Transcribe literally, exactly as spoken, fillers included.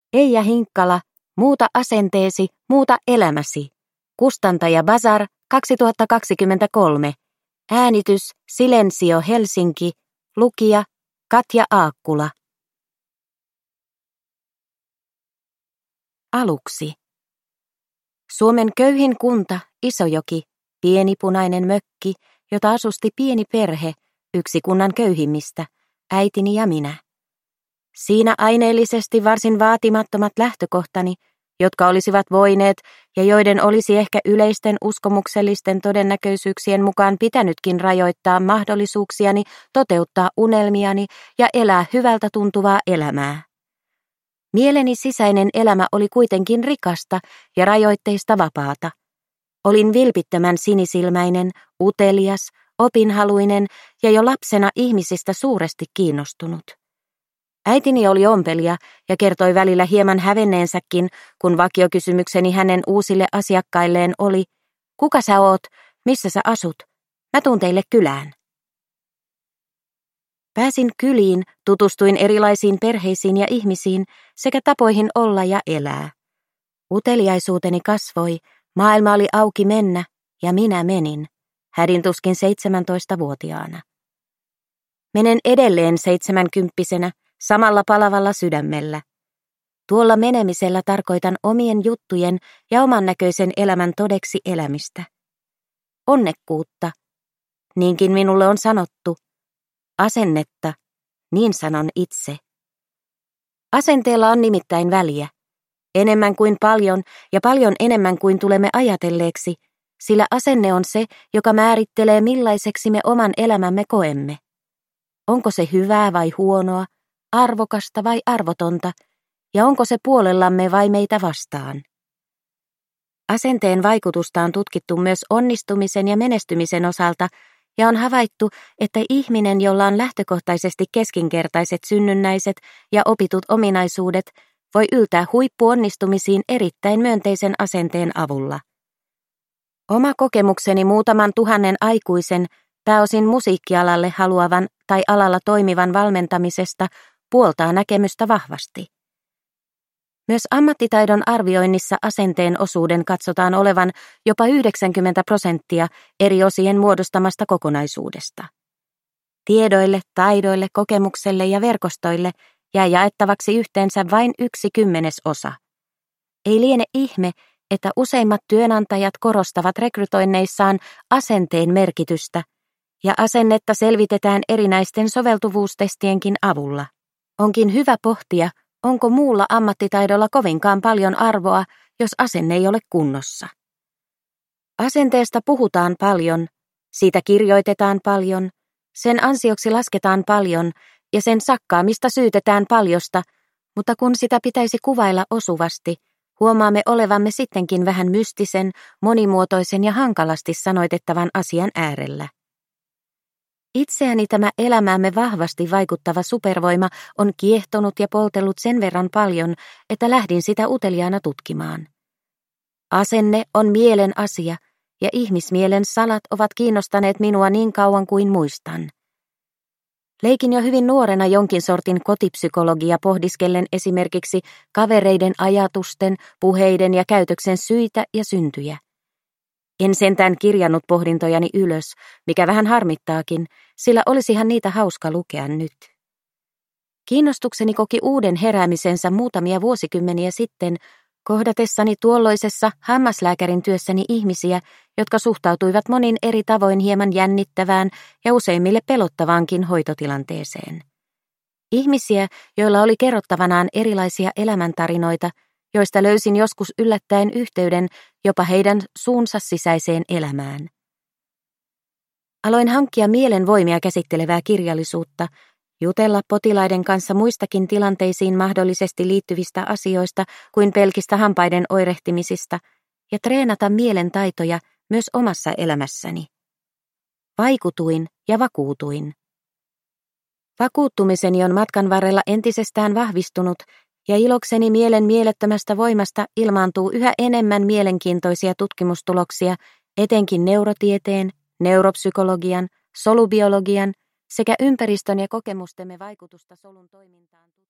Eija Hinkkala, Muuta asenteesi, muuta elämäsi. Kustantaja Bazar kaksituhattakaksikymmentäkolme. Äänitys Silensio Helsinki. Lukija Katja Aakkula. Aluksi. Suomen köyhin kunta, Isojoki, pieni punainen mökki, jota asusti pieni perhe, yksi kunnan köyhimmistä, äitini ja minä. Siinä aineellisesti varsin vaatimattomat lähtökohtani, jotka olisivat voineet ja joiden olisi ehkä yleisten uskomuksellisten todennäköisyyksien mukaan pitänytkin rajoittaa mahdollisuuksiani toteuttaa unelmiani ja elää hyvältä tuntuvaa elämää. Mieleni sisäinen elämä oli kuitenkin rikasta ja rajoitteista vapaata. Olin vilpittömän sinisilmäinen, utelias, opinhaluinen ja jo lapsena ihmisistä suuresti kiinnostunut. Äitini oli ompelija ja kertoi välillä hieman hävenneensäkin, kun vakiokysymykseni hänen uusille asiakkailleen oli, kuka sä oot, missä sä asut, mä tuun teille kylään. Pääsin kyliin, tutustuin erilaisiin perheisiin ja ihmisiin sekä tapoihin olla ja elää. Uteliaisuuteni kasvoi, maailma oli auki mennä ja minä menin, hädin tuskin seitsemäntoistavuotiaana. Menen edelleen seitsemänkymppisenä, samalla palavalla sydämellä. Tuolla menemisellä tarkoitan omien juttujen ja oman näköisen elämän todeksi elämistä. Onnekkuutta, niinkin minulle on sanottu. Asennetta, niin sanon itse. Asenteella on nimittäin väliä. Enemmän kuin paljon ja paljon enemmän kuin tulemme ajatelleeksi, sillä asenne on se, joka määrittelee millaiseksi me oman elämämme koemme. Onko se hyvää vai huonoa, arvokasta vai arvotonta, ja onko se puolellamme vai meitä vastaan? Asenteen vaikutusta on tutkittu myös onnistumisen ja menestymisen osalta, ja on havaittu, että ihminen, jolla on lähtökohtaisesti keskinkertaiset synnynnäiset ja opitut ominaisuudet, voi yltää huippuonnistumisiin erittäin myönteisen asenteen avulla. Oma kokemukseni muutaman tuhannen aikuisen, pääosin musiikkialalle haluavan tai alalla toimivan valmentamisesta puoltaa näkemystä vahvasti. Myös ammattitaidon arvioinnissa asenteen osuuden katsotaan olevan jopa yhdeksänkymmentä prosenttia eri osien muodostamasta kokonaisuudesta. Tiedoille, taidoille, kokemukselle ja verkostoille jää jaettavaksi yhteensä vain yksi kymmenesosa. Ei liene ihme, että useimmat työnantajat korostavat rekrytoinneissaan asenteen merkitystä, ja asennetta selvitetään erinäisten soveltuvuustestienkin avulla. Onkin hyvä pohtia, onko muulla ammattitaidolla kovinkaan paljon arvoa, jos asenne ei ole kunnossa. Asenteesta puhutaan paljon, siitä kirjoitetaan paljon, sen ansioksi lasketaan paljon ja sen sakkaamista syytetään paljosta, mutta kun sitä pitäisi kuvailla osuvasti, huomaamme olevamme sittenkin vähän mystisen, monimuotoisen ja hankalasti sanoitettavan asian äärellä. Itseäni tämä elämäämme vahvasti vaikuttava supervoima on kiehtonut ja poltellut sen verran paljon, että lähdin sitä uteliaana tutkimaan. Asenne on mielen asia, ja ihmismielen salat ovat kiinnostaneet minua niin kauan kuin muistan. Leikin jo hyvin nuorena jonkin sortin kotipsykologia pohdiskellen esimerkiksi kavereiden ajatusten, puheiden ja käytöksen syitä ja syntyjä. En sentään kirjannut pohdintojani ylös, mikä vähän harmittaakin, sillä olisihan niitä hauska lukea nyt. Kiinnostukseni koki uuden heräämisensä muutamia vuosikymmeniä sitten, kohdatessani tuolloisessa hammaslääkärin työssäni ihmisiä, jotka suhtautuivat monin eri tavoin hieman jännittävään ja useimmille pelottavaankin hoitotilanteeseen. Ihmisiä, joilla oli kerrottavanaan erilaisia elämäntarinoita, joista löysin joskus yllättäen yhteyden jopa heidän suunsa sisäiseen elämään. Aloin hankkia mielen voimia käsittelevää kirjallisuutta, jutella potilaiden kanssa muistakin tilanteisiin mahdollisesti liittyvistä asioista kuin pelkistä hampaiden oirehtimisista ja treenata mielen taitoja myös omassa elämässäni. Vaikutuin ja vakuutuin. Vakuuttumiseni on matkan varrella entisestään vahvistunut ja ilokseni mielen mielettömästä voimasta ilmaantuu yhä enemmän mielenkiintoisia tutkimustuloksia etenkin neurotieteen, neuropsykologian, solubiologian sekä ympäristön ja kokemustemme vaikutusta solun toimintaan.